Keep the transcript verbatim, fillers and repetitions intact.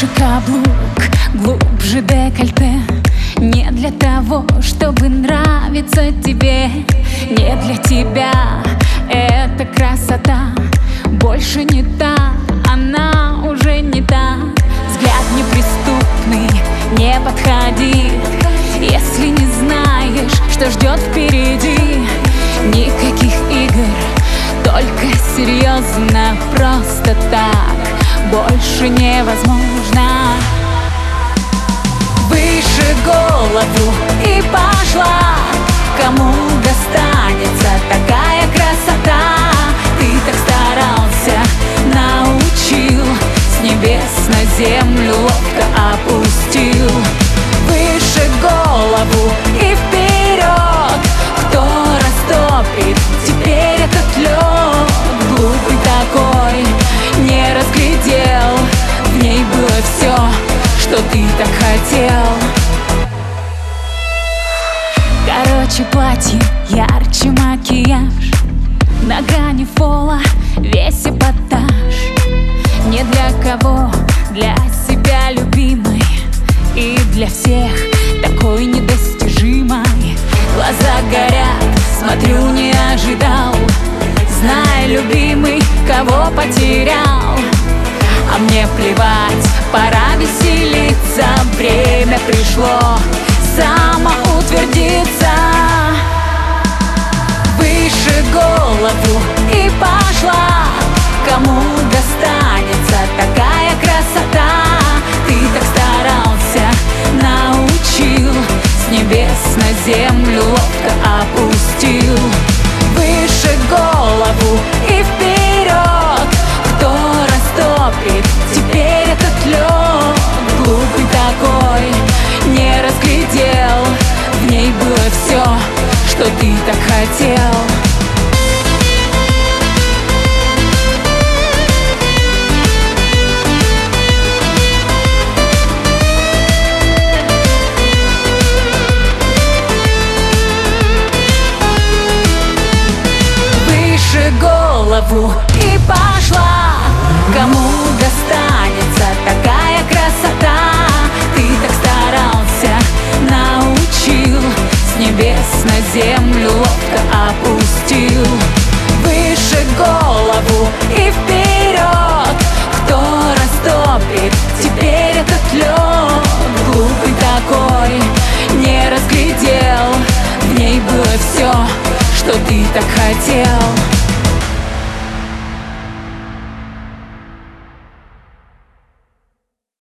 Выше каблук, глубже декольте. Не для того, чтобы нравиться тебе. Не для тебя эта красота больше не та, она уже не та. Взгляд неприступный, не подходи, если не знаешь, что ждет впереди. Никаких игр, только серьезно, просто так больше невозможно. Выше голову и пошла, кому достанется такая красота. Ты так старался, научил, с небес на землю ловко опустил. Выше голову и вперед, кто растопит теперь этот лед? Глупый такой, не разглядел, в ней было все, что ты так хотел. Короче платье, ярче макияж, на грани фола весь эпатаж. Не для кого, для себя любимой, и для всех такой недостижимой. Глаза горят, смотрю, не ожидал, знай, любимый, кого потерял. А мне плевать, пора веселиться, время пришло самоутвердиться. Выше голову и пошла, кому достанется такая красота. Ты так старался, научил, с небес на землю ловко опустил. Выше голову и вперед, кто растопит теперь этот лед? Глупый такой, не разглядел, в ней было все, что ты так хотел. Выше голову и пошла, кому достанется такая красота. Ты так старался, научил, с небес на землю ловко опустил. Выше голову и вперед, кто растопит теперь этот лед? Глупый такой, не разглядел, в ней было все, что ты так хотел.